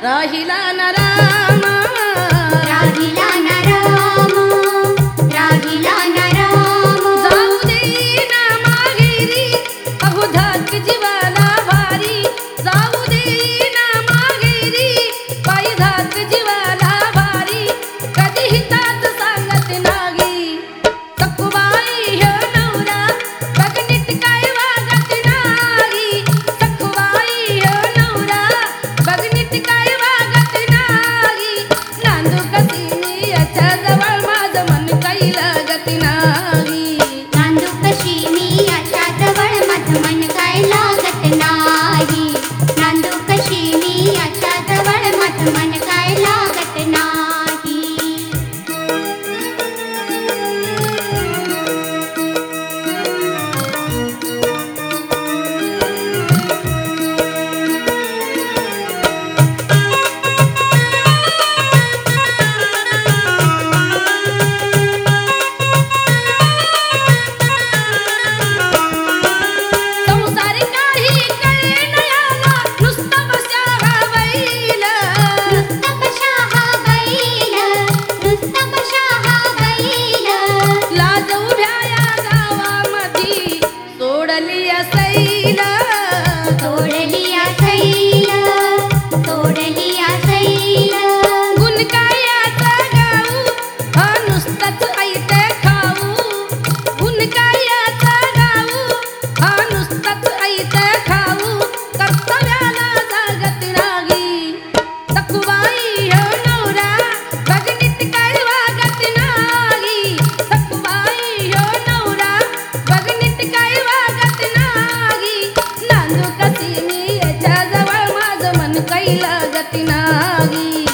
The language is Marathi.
राहिला न राम राहिला न राम राहिला न राम जाऊ देईना माघेरी अगोधक जीवाला भारी जाऊ देईना माघेरी पायी धाक जीवाला भारी कधी हितात सांगत नाही सखुबाई ह्यो नवरा बघ नीट काय वागत नाही सखुबाई ह्यो नवरा बघ नीट काय वागत नाही नांदू कशी मी याच्या जवळ माझं मन काही लागत नाही नांदू कशी मी याच्या जवळ माझं मन काय लागत नाही नांदू कशी मी याच्या जवळ माझं मन काय लागत नाही संसार काही कळेना याला नुसतं बसा हा बैल नुसतं कशा हा बैल नुसतं कशा हा बैल लाज उभ्या या गावामधी सोडली असैल सोडली सैल सोडली सैल गुण कायाचा गाऊ हा नुसताच ऐते खाऊ गुण कायाचा गाऊ हा नुसताच ऐते खाऊ कर्तव्याला जागत नाही सखुबाई ह्यो नवरा बघ नीट काय वागत नाही सखुबाई ह्यो नवरा बघ नीट काय वागत नाही नांदू कशी मी याच्या जवळ माझं मन काही लागत नाही